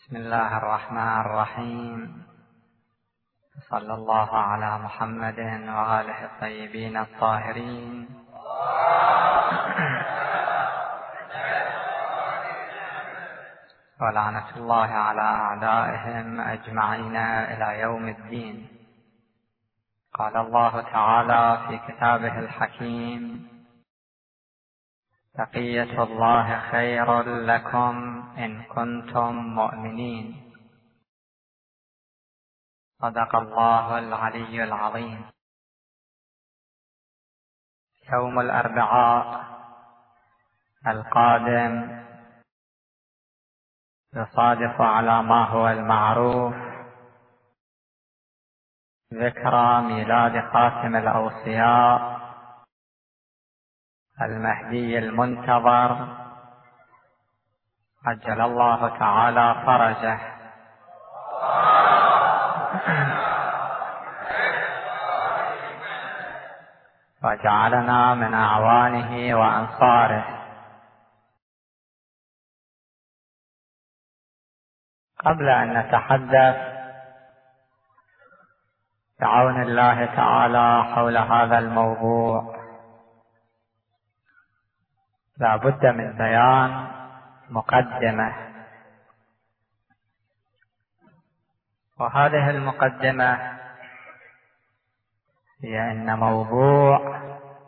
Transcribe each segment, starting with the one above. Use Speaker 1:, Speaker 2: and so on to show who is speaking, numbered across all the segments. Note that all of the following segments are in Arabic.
Speaker 1: بسم الله الرحمن الرحيم. صلى الله على محمد وآله الطيبين الطاهرين. ولعنة الله على أعدائهم أجمعين إلى يوم الدين. قال الله تعالى في كتابه الحكيم: بقية الله خير لكم إن كنتم مؤمنين. صدق الله العلي العظيم. يوم الأربعاء القادم يصادف على ما هو المعروف ذكرى ميلاد خاتم الأوصياء المهدي المنتظر عجل الله تعالى فرجه. وجعلنا من أعوانه وأنصاره. قبل أن نتحدث بعون الله تعالى حول هذا الموضوع، لا بد من بيان مقدمة، وهذه المقدمة هي أن موضوع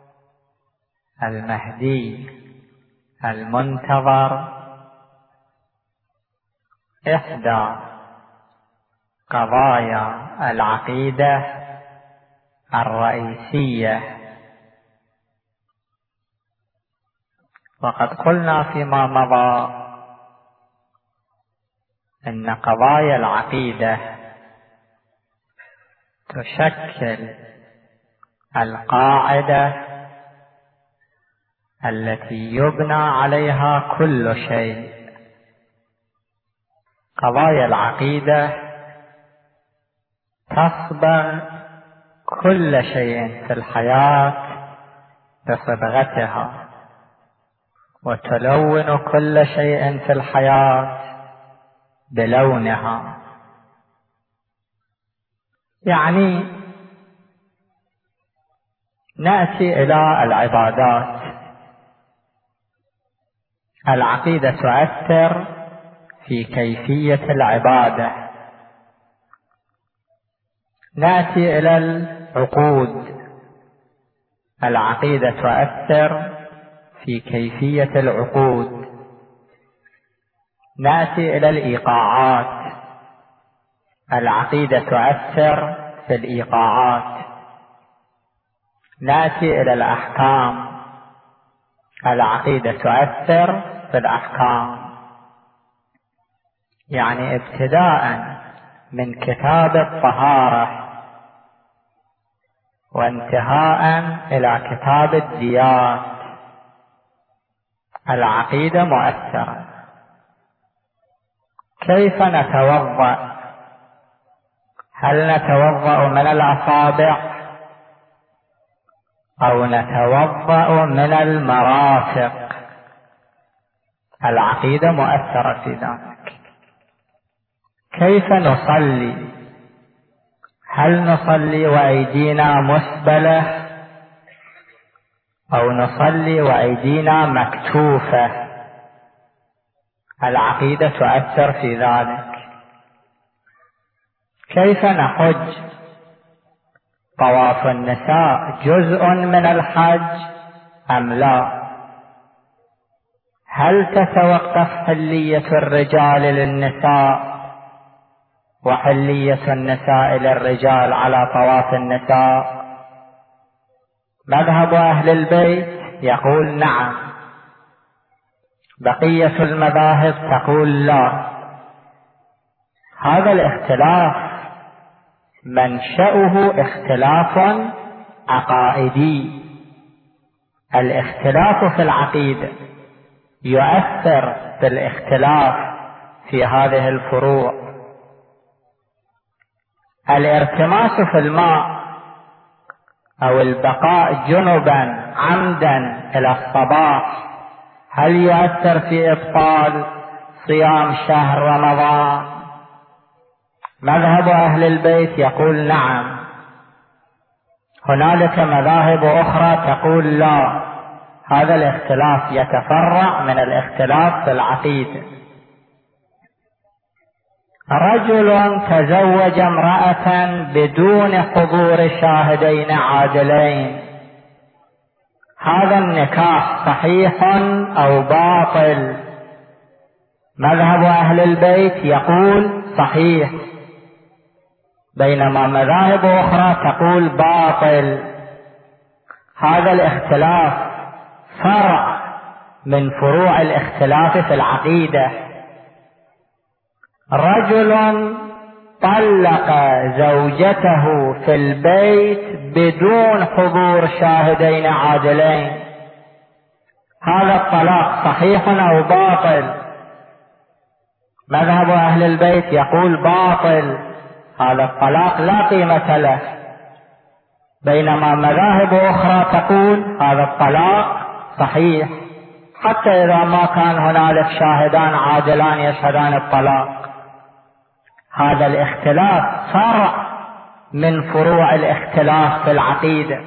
Speaker 1: المهدي المنتظر إحدى قضايا العقيدة الرئيسية. وقد قلنا فيما مضى أن قضايا العقيدة تشكل القاعدة التي يبنى عليها كل شيء. قضايا العقيدة تصبغ كل شيء في الحياة بصبغتها، وتلون كل شيء في الحياة بلونها. يعني نأتي إلى العبادات. العقيدة تؤثر في كيفية العبادة. نأتي إلى العقود. العقيدة تؤثر في كيفية العقود. نأتي إلى الإيقاعات. العقيدة تؤثر في الإيقاعات. نأتي إلى الأحكام. العقيدة تؤثر في الأحكام. يعني ابتداء من كتاب الطهارة وانتهاء إلى كتاب الديات، العقيدة مؤثرة. كيف نتوضأ؟ هل نتوضأ من الأصابع أو نتوضأ من المرافق؟ العقيدة مؤثرة في ذلك. كيف نصلي؟ هل نصلي وأيدينا مسبلة أو نصلي وأيدينا مكتوفة؟ العقيدة تؤثر في ذلك. كيف نحج؟ طواف النساء جزء من الحج أم لا؟ هل تتوقف حلية الرجال للنساء وحلية النساء للرجال على طواف النساء؟ مذهب أهل البيت يقول نعم، بقية المذاهب تقول لا. هذا الاختلاف منشأه اختلاف عقائدي. الاختلاف في العقيدة يؤثر بالاختلاف في هذه الفروع. الارتماس في الماء أو البقاء جنبا عمدا إلى الصباح هل يؤثر في إبطال صيام شهر رمضان؟ مذهب أهل البيت يقول نعم. هنالك مذاهب أخرى تقول لا. هذا الاختلاف يتفرع من الاختلاف في العقيدة. رجل تزوج امرأة بدون حضور شاهدين عادلين، هذا النكاح صحيح أو باطل؟ مذهب أهل البيت يقول صحيح، بينما مذاهب أخرى تقول باطل. هذا الاختلاف فرع من فروع الاختلاف في العقيدة. رجل طلق زوجته في البيت بدون حضور شاهدين عادلين، هذا الطلاق صحيح أو باطل؟ مذهب أهل البيت يقول باطل، هذا الطلاق لا قيمة له، بينما مذاهب أخرى تقول هذا الطلاق صحيح حتى إذا ما كان هنالك شاهدان عادلان يشهدان الطلاق. هذا الاختلاف فرع من فروع الاختلاف في العقيدة.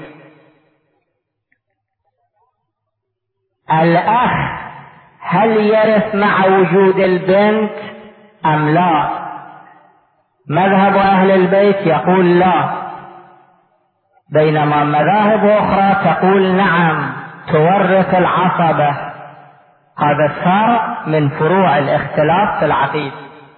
Speaker 1: الأخ هل يرث مع وجود البنت أم لا؟ مذهب أهل البيت يقول لا، بينما مذاهب أخرى تقول نعم تورث العصبة. هذا فرع من فروع الاختلاف في العقيدة.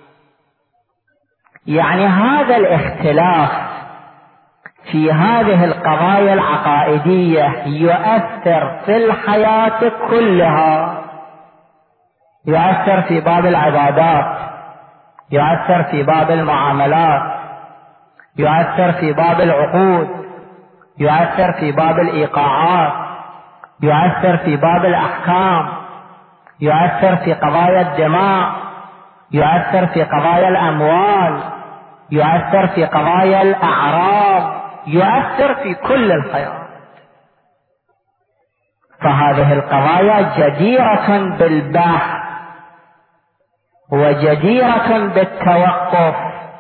Speaker 1: يعني هذا الاختلاف في هذه القضايا العقائدية يؤثر في الحياة كلها، يؤثر في باب العبادات، يؤثر في باب المعاملات، يؤثر في باب العقود، يؤثر في باب الإيقاعات، يؤثر في باب الأحكام، يؤثر في قضايا الدماء، يؤثر في قضايا الأموال، يؤثر في قضايا الأعراض، يؤثر في كل الحياة. فهذه القضايا جديرة بالبحث وجديرة بالتوقف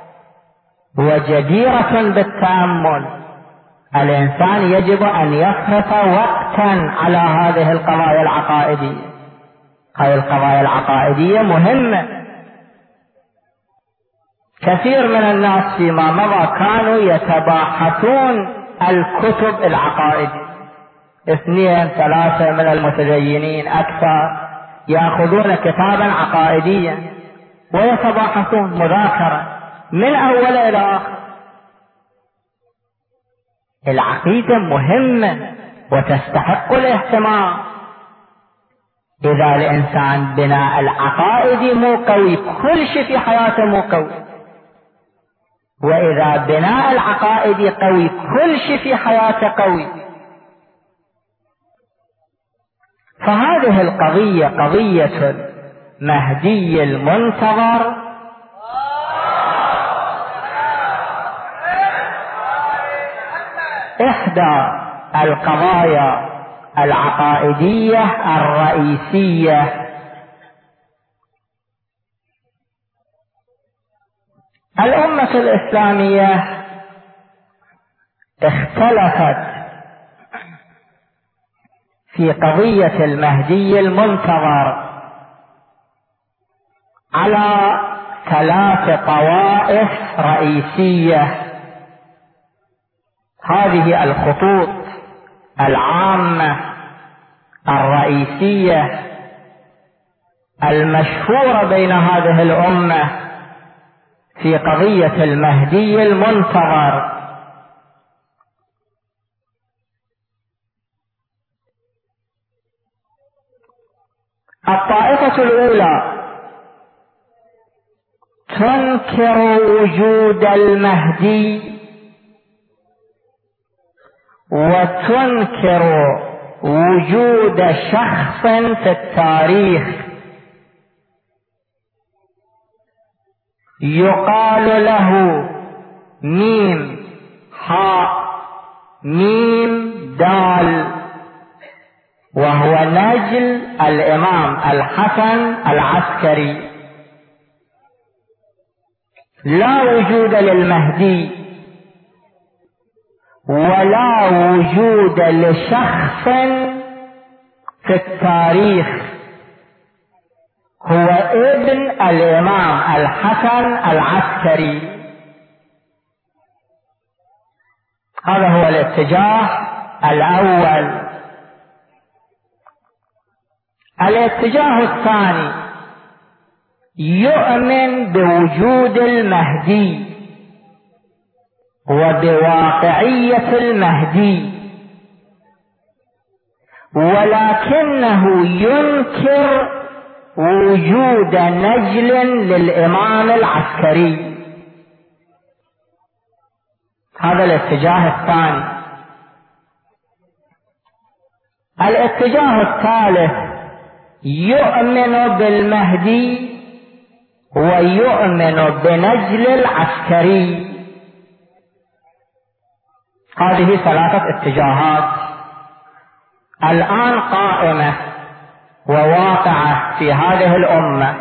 Speaker 1: وجديرة بالتأمل. الإنسان يجب أن يصرف وقتا على هذه القضايا العقائدية. هذه القضايا العقائدية مهمة. كثير من الناس فيما مضى كانوا يتباحثون الكتب العقائدية، 2 3 من المتدينين أكثر يأخذون كتابا عقائديا ويتباحثون مذاكرة من أول إلى آخر. العقيدة مهمة وتستحق الاهتمام. إذا الإنسان بناء العقائد مو قوي كل شيء في حياته مو قوي، وإذا بناء العقائد قوي كل شيء في حياته قوي. فهذه القضية قضية المهدي المنتظر إحدى القضايا العقائدية الرئيسية. الأمة الإسلامية اختلفت في قضية المهدي المنتظر على 3 طوائف رئيسية. هذه الخطوط العامة الرئيسية المشهورة بين هذه الأمة في قضية المهدي المنتظر. الطائفة الأولى تنكر وجود المهدي وتنكر وجود شخص في التاريخ يقال له ميم حاء ميم دال، وهو نجل الإمام الحسن العسكري لا وجود للمهدي ولا وجود لشخص في التاريخ هو ابن الإمام الحسن العسكري. هذا هو الاتجاه الأول. الاتجاه الثاني يؤمن بوجود المهدي وبواقعية المهدي، ولكنه ينكر وجود نجل للإمام العسكري. هذا الاتجاه الثاني. الاتجاه الثالث يؤمن بالمهدي ويؤمن بنجل العسكري. هذه ثلاثة اتجاهات الآن قائمة وواقعة في هذه الأمة.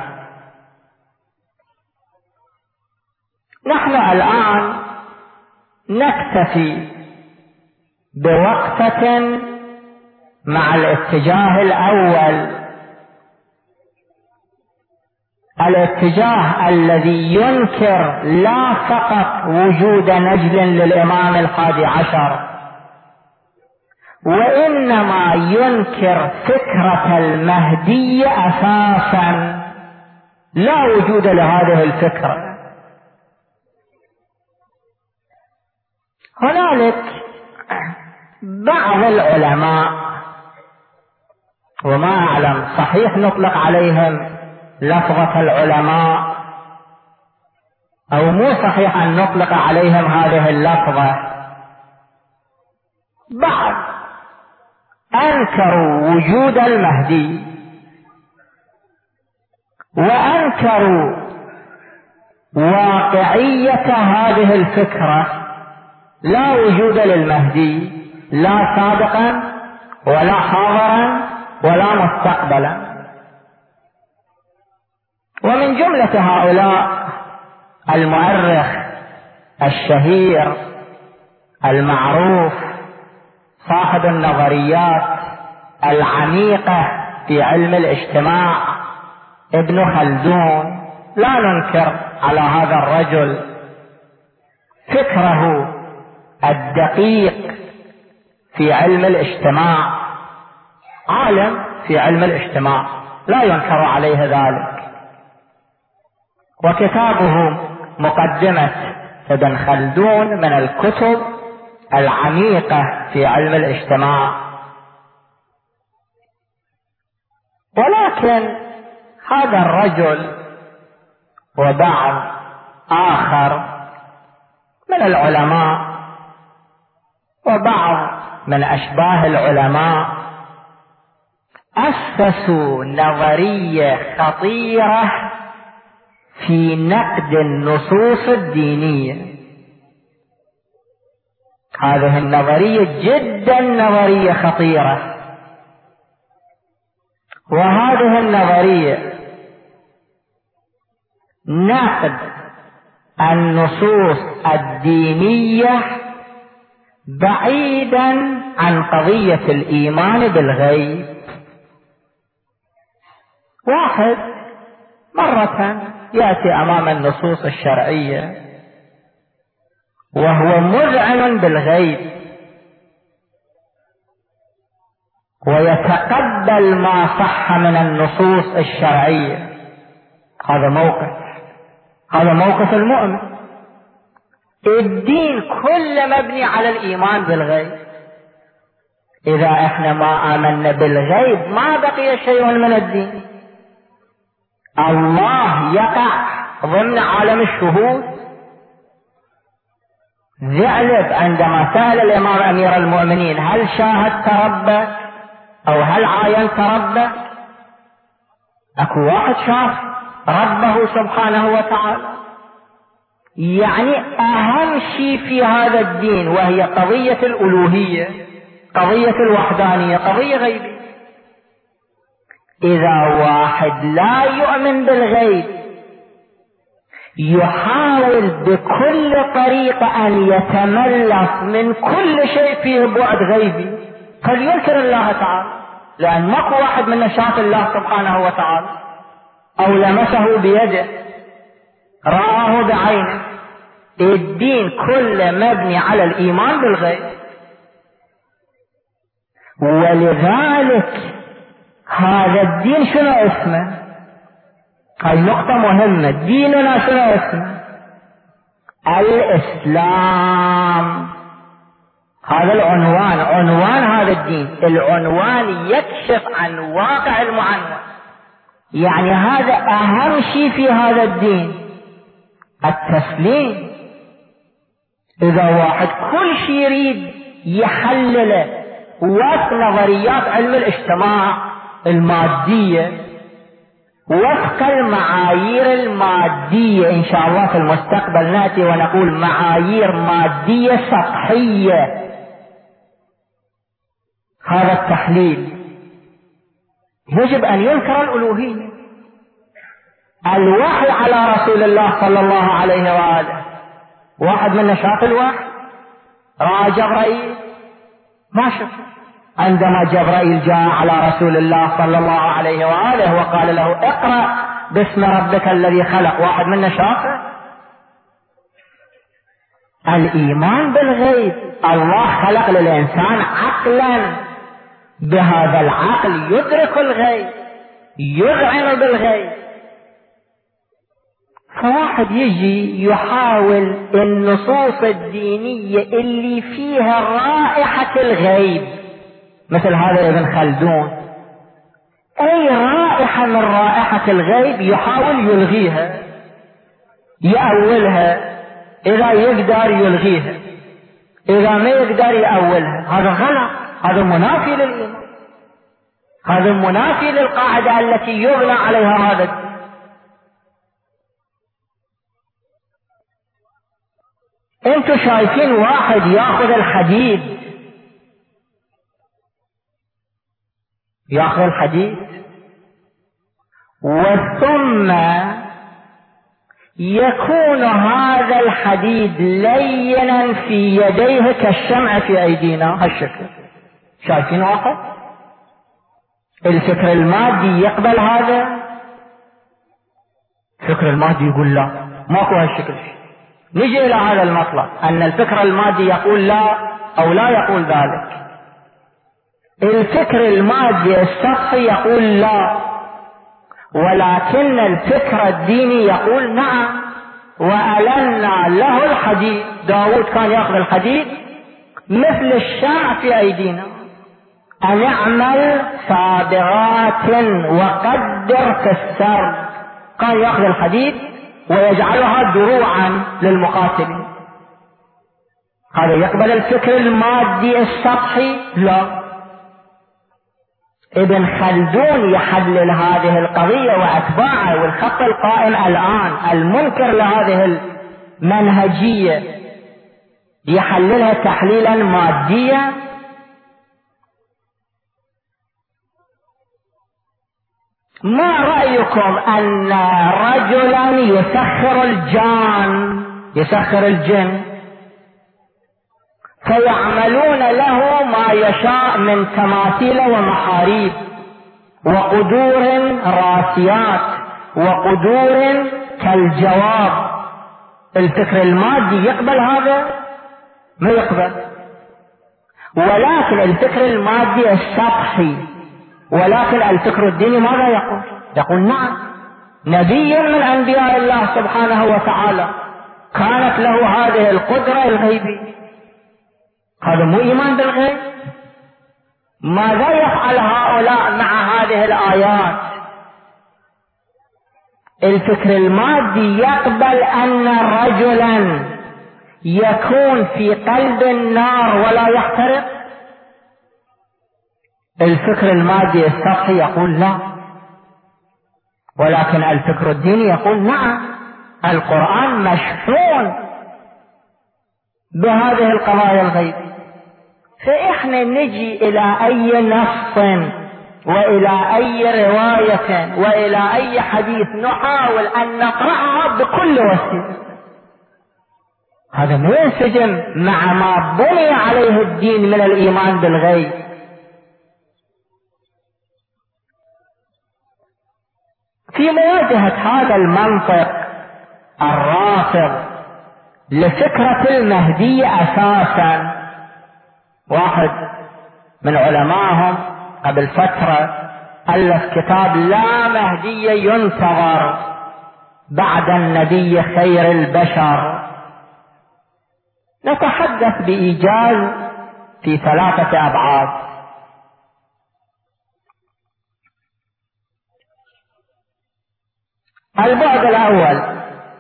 Speaker 1: نحن الآن نكتفي بوقفة مع الاتجاه الأول، الاتجاه الذي ينكر لا فقط وجود نجل للإمام الحادي عشر، وإنما ينكر فكرة المهدي أساسا، لا وجود لهذه الفكرة. هنالك بعض العلماء، وما أعلم صحيح نطلق عليهم لفظة العلماء أو مو صحيح أن نطلق عليهم هذه اللفظة، بعض أنكروا وجود المهدي وأنكروا واقعية هذه الفكرة، لا وجود للمهدي لا سابقا ولا حاضرا ولا مستقبلا. ومن جملة هؤلاء المؤرخ الشهير المعروف صاحب النظريات العميقة في علم الاجتماع ابن خلدون. لا ننكر على هذا الرجل فكره الدقيق في علم الاجتماع، عالم في علم الاجتماع لا ينكر عليه ذلك، وكتابه مقدمة ابن خلدون من الكتب العميقة في علم الاجتماع. ولكن هذا الرجل وبعض آخر من العلماء وبعض من أشباه العلماء أسسوا نظرية خطيرة في نقد النصوص الدينية. هذه النظرية جدا نظرية خطيرة، وهذه النظرية نقد النصوص الدينية بعيدا عن قضية الإيمان بالغيب. واحد مرة يأتي أمام النصوص الشرعية وهو مذعن بالغيب ويتقبل ما صح من النصوص الشرعية، هذا موقف المؤمن. الدين كله مبني على الإيمان بالغيب. إذا احنا ما آمنا بالغيب ما بقي شيء من الدين. الله يقع ضمن عالم الشهود. ذعلب عندما سأل الإمام أمير المؤمنين هل شاهدت ربك أو هل عاينت ربك؟ أكو واحد شاف ربه سبحانه وتعالى. يعني أهم شيء في هذا الدين وهي قضية الألوهية، قضية الوحدانية، قضية غيبية. إذا واحد لا يؤمن بالغيب يحاول بكل طريقة أن يتملص من كل شيء فيه بعد غيبي فلينكر الله تعالى، لأن ماكو واحد من نشاط الله سبحانه وتعالى أو لمسه بيده رآه بعينه. الدين كله مبني على الإيمان بالغيب، ولذلك هذا الدين شنو اسمه؟ هاي نقطة مهمة. ديننا شنو اسمه؟ الإسلام. هذا العنوان، عنوان هذا الدين. العنوان يكشف عن واقع المعنون، يعني هذا أهم شيء في هذا الدين، التسليم. إذا واحد كل شيء يريد يحلله وفق نظريات علم الاجتماع المادية، وفق المعايير المادية، إن شاء الله في المستقبل نأتي ونقول معايير مادية سطحية، هذا التحليل يجب أن ينكر الألوهية. الوحي على رسول الله صلى الله عليه وآله واحد من نشاط الوحي. رأى جبرائيل؟ ما شف. عندما جبرائيل جاء على رسول الله صلى الله عليه وآله وقال له اقرأ باسم ربك الذي خلق، واحد من نشاطه الإيمان بالغيب. الله خلق للإنسان عقلا، بهذا العقل يدرك الغيب، يذعن بالغيب. فواحد يجي يحاول النصوص الدينية اللي فيها رائحة الغيب، مثل هذا ابن خلدون، أي رائحة من رائحة الغيب يحاول يلغيها، يأولها، إذا يقدر يلغيها، إذا ما يقدر يأولها. هذا غلط، هذا منافي للإيمان، هذا منافي للقاعدة التي يبنى عليها هذا الدين. انتوا شايفين واحد ياخذ الحديد، ياخذ الحديد وثم يكون هذا الحديد لينا في يديه كالشمع في ايدينا، هالشكل. شايفين واحد؟ الفكر المادي يقبل هذا؟ الفكر المادي يقول لا، ماكو هالشكل. نجي الى هذا المطلب ان الفكر المادي يقول لا او لا يقول ذلك. الفكر المادي السطحي يقول لا، ولكن الفكر الديني يقول نعم. وألنا له الحديد، داود كان يأخذ الحديد مثل الشمع في أيدينا، أن اعمل صابغات وقدر في السرد. كان يأخذ الحديد ويجعلها دروعا للمقاتلين. هذا يقبل الفكر المادي السطحي؟ لا. ابن خلدون يحلل هذه القضية وأتباعه، والخط القائم الآن المنكر لهذه المنهجية يحللها تحليلا ماديا. ما رأيكم أن رجلا يسخر الجن فيعملون له ما يشاء من تماثيل ومحاريب وقدور راسيات وقدور كالجواب؟ الفكر المادي يقبل هذا؟ ما يقبل. ولكن الفكر المادي السطحي، ولكن الفكر الديني ماذا يقول؟ يقول نعم، نبي من أنبياء الله سبحانه وتعالى كانت له هذه القدرة الغيبية. هذا مو إيمان بالغيب؟ ماذا يفعل هؤلاء مع هذه الآيات؟ الفكر المادي يقبل أن رجلا يكون في قلب النار ولا يحترق. الفكر المادي السطحي يقول لا، ولكن الفكر الديني يقول نعم. القرآن مشحون بهذه القضايا الغيبية. فإحنا نجي إلى أي نص وإلى أي رواية وإلى أي حديث نحاول أن نقرأها بكل وسيلة. هذا ما ينسجم مع ما بني عليه الدين من الإيمان بالغيب. في مواجهة هذا المنطق الرافض لفكرة المهدي أساسا، واحد من علمائهم قبل فترة ألف كتاب لا مهدي ينتظر بعد النبي خير البشر. نتحدث بإيجاز في 3 أبعاد. البعد الأول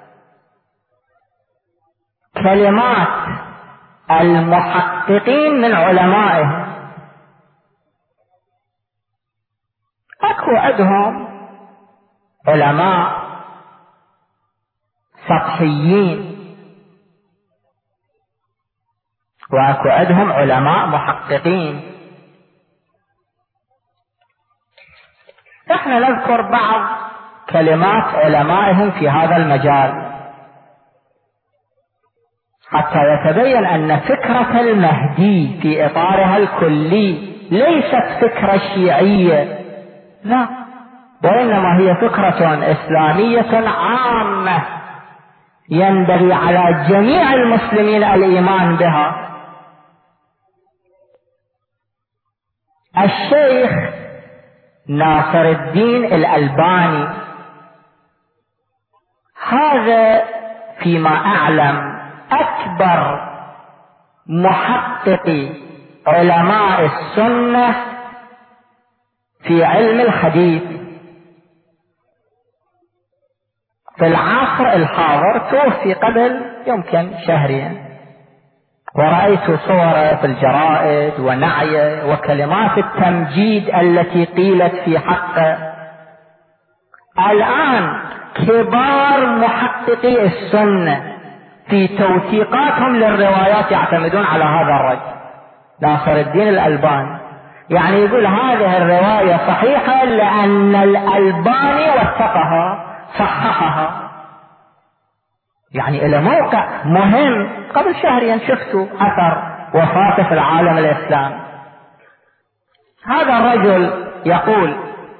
Speaker 1: كلمات المحققين من علمائهم. اكو عندهم علماء سطحيين واكو عندهم علماء محققين. احنا نذكر بعض كلمات علمائهم في هذا المجال حتى يتبين أن فكرة المهدي في إطارها الكلي ليست فكرة شيعية، لا، وإنما هي فكرة إسلامية عامة ينبغي على جميع المسلمين الإيمان بها. الشيخ ناصر الدين الألباني هذا فيما أعلم أكبر محقق علماء السنة في علم الحديث في العصر الحاضر. توفي قبل يمكن شهرين، ورأيت صوره في الجرائد ونعيه وكلمات التمجيد التي قيلت في حقه. الآن كبار محققي السنة في توثيقاتهم للروايات يعتمدون على هذا الرجل ناصر الدين الألباني. يعني يقول هذه الرواية صحيحة لأن الألباني وثقها صححها. يعني إلى موقع مهم. قبل شهرين شفتوا أثر وفاته في العالم الإسلامي. هذا الرجل يقول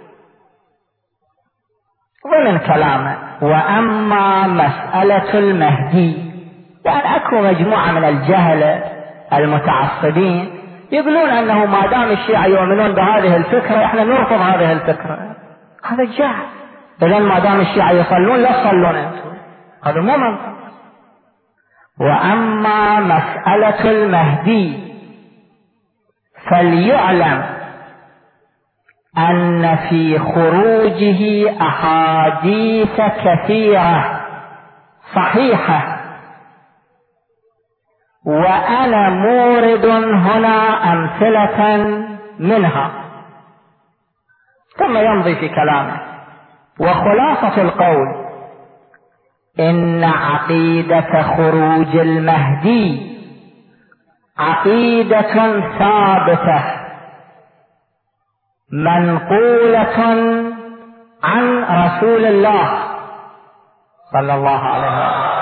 Speaker 1: ضمن كلامه: وأما مسألة المهدي، يعني أكو مجموعة من الجهلة المتعصبين يقولون أنه ما دام الشيعة يؤمنون بهذه الفكرة احنا نرفض هذه الفكرة. هذا جهل. إذن ما دام الشيعة يصلون لا تصلون أنتم، هذا مو منطق. وأما مسألة المهدي فليعلم أن في خروجه أحاديث كثيرة صحيحة، وأنا مورد هنا أمثلة منها. ثم يمضي في كلامه: وخلاصة القول إن عقيدة خروج المهدي عقيدة ثابتة منقولة عن رسول الله صلى الله عليه وسلم،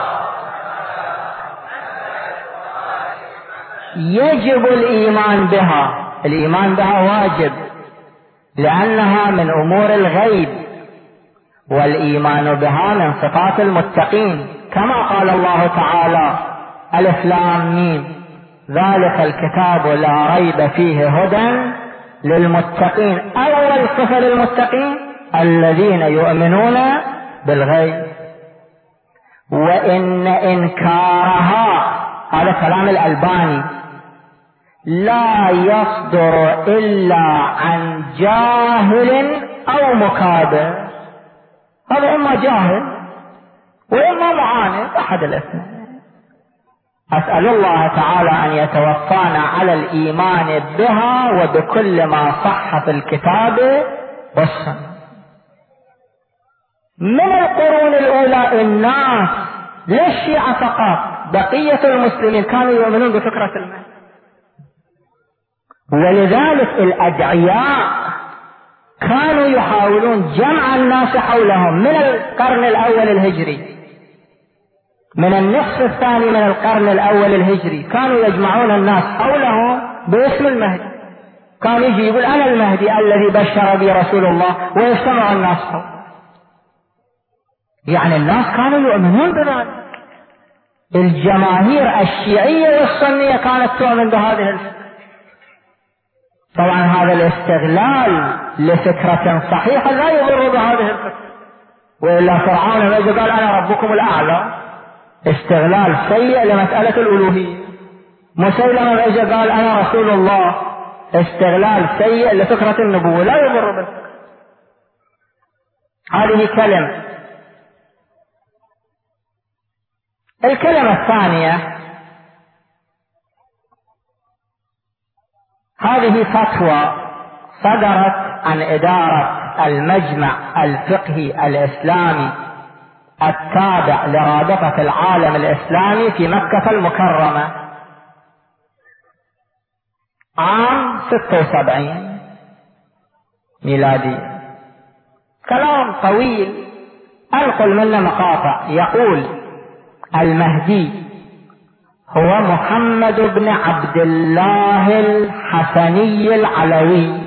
Speaker 1: يجب الإيمان بها. الإيمان بها واجب لأنها من أمور الغيب، والإيمان بها من صفات المتقين، كما قال الله تعالى: ألف لام ميم ذلك الكتاب لا ريب فيه هدى للمتقين. أول صفة للمتقين الذين يؤمنون بالغيب. وإن إنكارها، هذا كلام الألباني، لا يصدر إلا عن جاهل أو مكابر. هذا إما جاهل وإما معاند، أحد الاثنين. أسأل الله تعالى أن يتوفانا على الإيمان بها وبكل ما صح في الكتاب والسنة. من القرون الأولى الناس، لا الشيعة فقط، بقية المسلمين كانوا يؤمنون بفكرة المهدي. ولذلك الأدعياء كانوا يحاولون جمع الناس حولهم من القرن الأول الهجري، من النصف الثاني من القرن الأول الهجري كانوا يجمعون الناس حولهم باسم المهدي. كان يجي يقول أنا المهدي الذي بشر بي رسول الله ويجتمع الناس حوله. يعني الناس كانوا يؤمنون بذلك. الجماهير الشيعية والسنية كانت تؤمن بهذه الفكرة. طبعا هذا الاستغلال لفكرة صحيحة لا يضر بهذه الفكرة، وإلا فرعون لما قال أنا ربكم الأعلى استغلال سيء لمسألة الألوهية. مسيلمة لما قال أنا رسول الله استغلال سيء لفكرة النبوة لا يضر به. هذه كلمة. الكلمة الثانية، هذه فتوى صدرت عن إدارة المجمع الفقهي الإسلامي التابع لرابطة العالم الإسلامي في مكة المكرمة عام 76 ميلادي. كلام طويل أنقل منه مقاطع. يقول المهدي هو محمد بن عبد الله الحسني العلوي.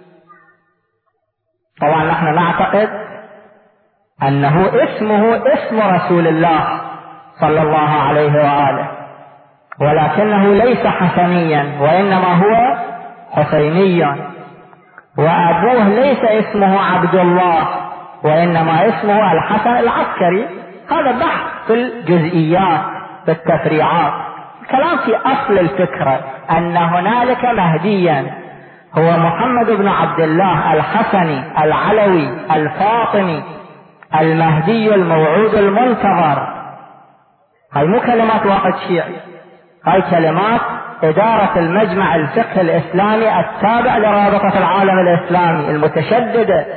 Speaker 1: طبعا نحن نعتقد أنه اسمه اسم رسول الله صلى الله عليه وآله، ولكنه ليس حسنيا وإنما هو حسينيا، وأبوه ليس اسمه عبد الله وإنما اسمه الحسن العسكري. هذا بحث في الجزئيات في التفريعات. الكلام في أصل الفكرة أن هنالك مهديا هو محمد بن عبد الله الحسني العلوي الفاطمي المهدي الموعود المنتظر. هاي مو كلمات واحد شيعي، هاي كلمات إدارة المجمع الفقهي الإسلامي التابع لرابطة العالم الإسلامي المتشددة.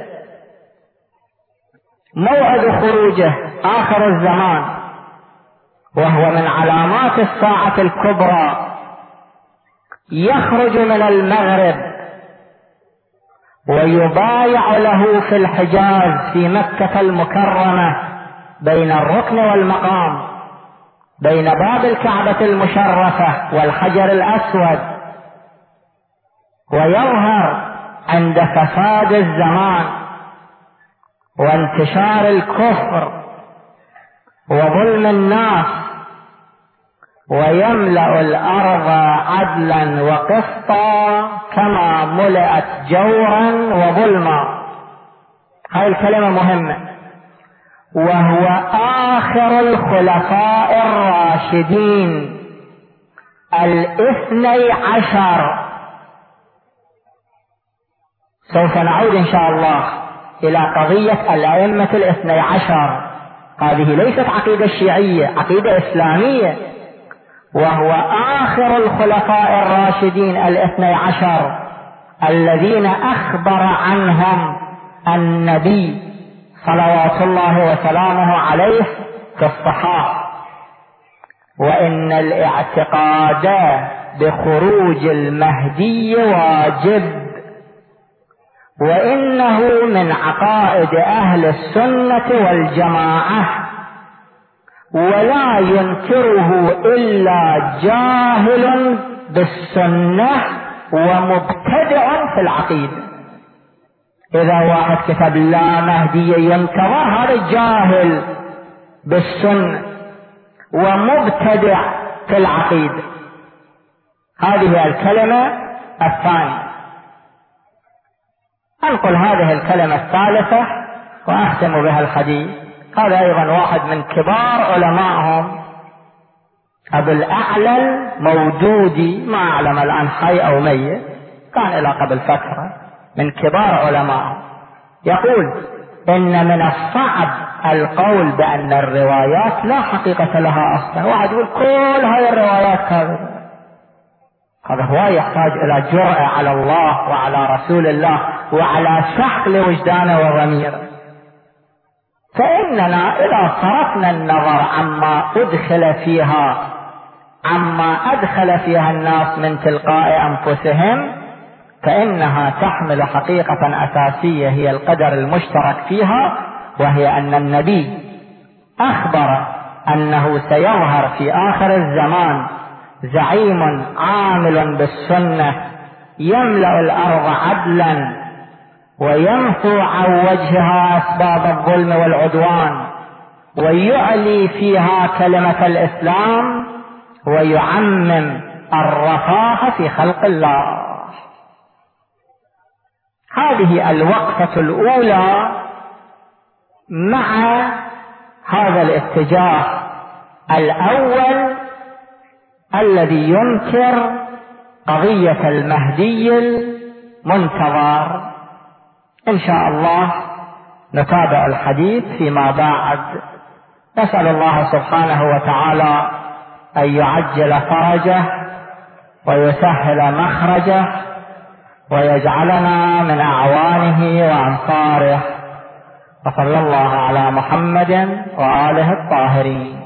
Speaker 1: موعد خروجه آخر الزمان، وهو من علامات الساعة الكبرى. يخرج من المغرب ويبايع له في الحجاز في مكة المكرمة بين الركن والمقام، بين باب الكعبة المشرفة والحجر الأسود، ويظهر عند فساد الزمان وانتشار الكفر وظلم الناس، ويملأ الأرض عدلا وقسطا كما ملأت جورا وظلما. هاي الكلمة مهمة. وهو آخر الخلفاء الراشدين 12. سوف نعود إن شاء الله إلى قضية الأئمة 12. هذه ليست عقيدة شيعية، عقيدة إسلامية. وهو آخر الخلفاء الراشدين 12 الذين أخبر عنهم النبي صلوات الله وسلامه عليه في الصحاح. وإن الاعتقاد بخروج المهدي واجب، وإنه من عقائد أهل السنة والجماعة، ولا ينكره إلا جاهل بالسنة ومبتدع في العقيدة. إذا واحد كتب لا مهدي ينتظر، هذا جاهل بالسنة ومبتدع في العقيدة. هذه الكلمة الثانية. أنقل هذه الكلمة الثالثة وأختم بها الحديث. هذا أيضا واحد من كبار علمائهم، أبو الأعلى المودودي، ما أعلم الآن حي أو ميت، كان إلى قبل فترة من كبار علمائهم. يقول إن من الصعب القول بأن الروايات لا حقيقة لها أصلا. واحد يقول كل هذه الروايات كاذبة، هذا هو يحتاج إلى جرأة على الله وعلى رسول الله وعلى سحق لوجدانه وضميره. فإننا إذا صرفنا النظر عما أدخل فيها الناس من تلقاء أنفسهم، فإنها تحمل حقيقة أساسية هي القدر المشترك فيها، وهي أن النبي أخبر أنه سيظهر في آخر الزمان زعيم عامل بالسنة يملأ الأرض عدلا ويمحو عن وجهها أسباب الظلم والعدوان ويعلي فيها كلمة الإسلام ويعمم الرفاه في خلق الله. هذه الوقفة الأولى مع هذا الاتجاه الأول الذي ينكر قضية المهدي المنتظر. إن شاء الله نتابع الحديث فيما بعد. نسأل الله سبحانه وتعالى أن يعجل فرجه ويسهل مخرجه ويجعلنا من أعوانه وأنصاره، وصلى الله على محمد وآله الطاهرين.